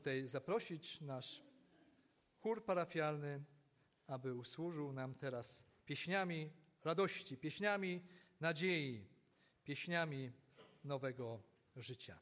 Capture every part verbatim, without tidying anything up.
Tutaj zaprosić nasz chór parafialny, aby usłużył nam teraz pieśniami radości, pieśniami nadziei, pieśniami nowego życia.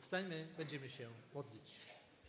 Powstańmy, będziemy się modlić.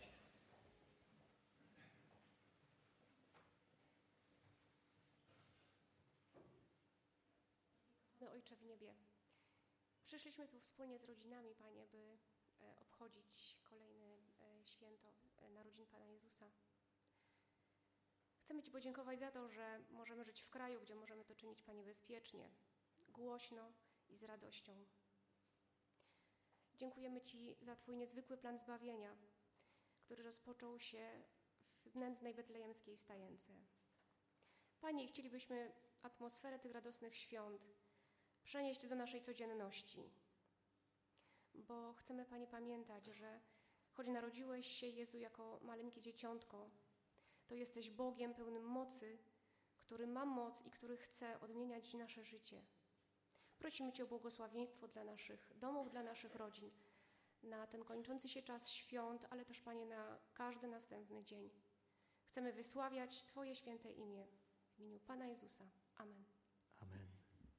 Ojcze w niebie, przyszliśmy tu wspólnie z rodzinami, Panie, by obchodzić kolejne święto narodzin Pana Jezusa. Chcemy Ci podziękować za to, że możemy żyć w kraju, gdzie możemy to czynić, Panie, bezpiecznie, głośno i z radością. Dziękujemy Ci za Twój niezwykły plan zbawienia, który rozpoczął się w nędznej betlejemskiej stajence. Panie, chcielibyśmy atmosferę tych radosnych świąt przenieść do naszej codzienności, bo chcemy, Panie, pamiętać, że choć narodziłeś się, Jezu, jako maleńkie dzieciątko, to jesteś Bogiem pełnym mocy, który ma moc i który chce odmieniać nasze życie. Prosimy Cię o błogosławieństwo dla naszych domów, dla naszych rodzin, na ten kończący się czas świąt, ale też, Panie, na każdy następny dzień. Chcemy wysławiać Twoje święte imię w imieniu Pana Jezusa. Amen. Amen.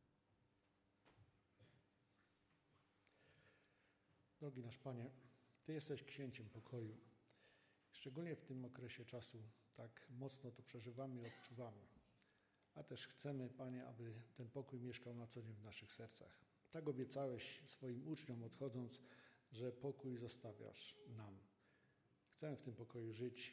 Drogi nasz Panie, Ty jesteś księciem pokoju. Szczególnie w tym okresie czasu tak mocno to przeżywamy i odczuwamy. A też chcemy, Panie, aby ten pokój mieszkał na co dzień w naszych sercach. Tak obiecałeś swoim uczniom odchodząc, że pokój zostawiasz nam. Chcemy w tym pokoju żyć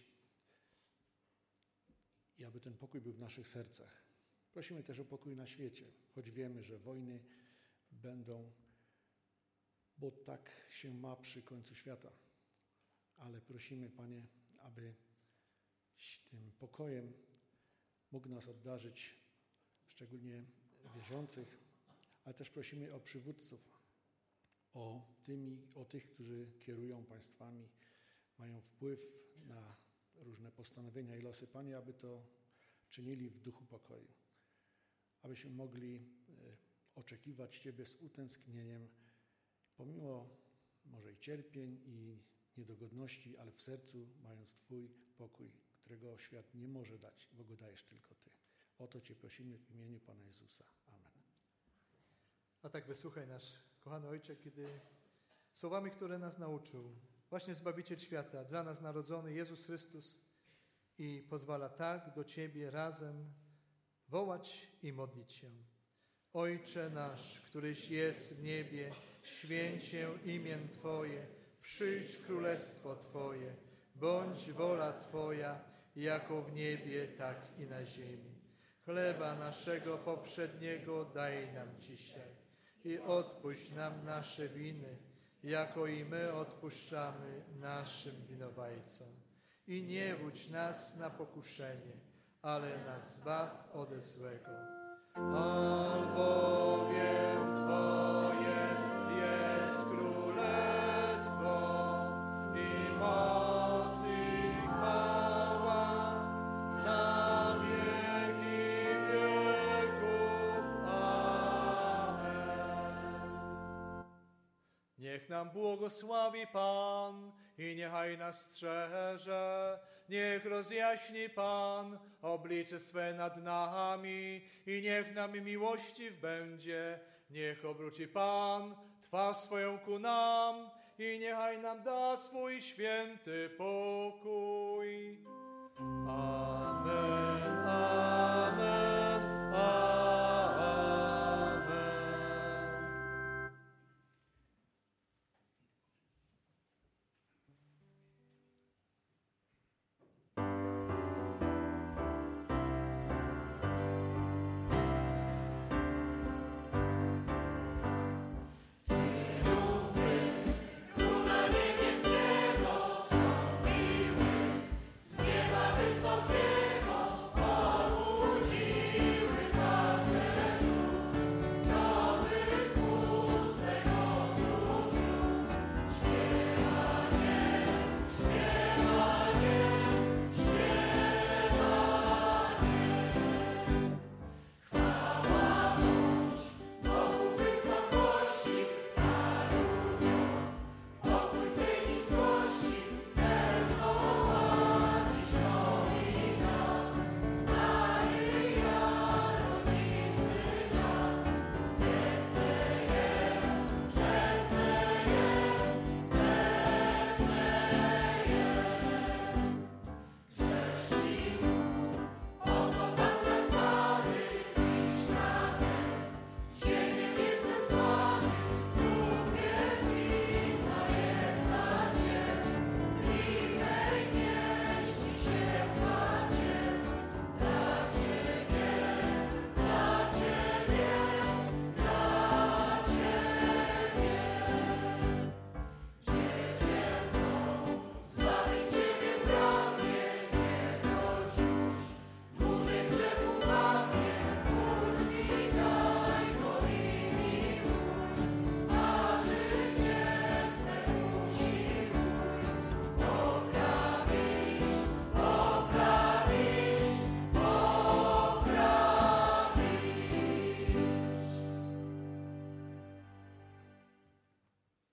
i aby ten pokój był w naszych sercach. Prosimy też o pokój na świecie, choć wiemy, że wojny będą, bo tak się ma przy końcu świata. Ale prosimy, Panie, aby tym pokojem mógł nas obdarzyć, szczególnie wierzących, ale też prosimy o przywódców, o, tymi, o tych, którzy kierują państwami, mają wpływ na różne postanowienia i losy. Panie, aby to czynili w duchu pokoju, abyśmy mogli oczekiwać Ciebie z utęsknieniem, pomimo może i cierpień i niedogodności, ale w sercu mając Twój pokój, którego świat nie może dać, bo go dajesz tylko Ty. O to Cię prosimy w imieniu Pana Jezusa. Amen. A tak wysłuchaj nasz kochany Ojcze, kiedy słowami, które nas nauczył, właśnie Zbawiciel świata, dla nas narodzony Jezus Chrystus i pozwala tak do Ciebie razem wołać i modlić się. Ojcze nasz, któryś jest w niebie, święć się imię Twoje, przyjdź królestwo Twoje, bądź wola Twoja, jako w niebie, tak i na ziemi. Chleba naszego powszedniego daj nam dzisiaj i odpuść nam nasze winy, jako i my odpuszczamy naszym winowajcom. I nie wódź nas na pokuszenie, ale nas zbaw ode złego. Albowiem Twoje jest królestwo i moc i chwała na wieki wieków. Amen. Niech nam błogosławi Pan i niechaj nas strzeże. Niech rozjaśni Pan oblicze swe nad nami i niech nam miłościw będzie. Niech obróci Pan twarz swoją ku nam i niechaj nam da swój święty pokój. Amen.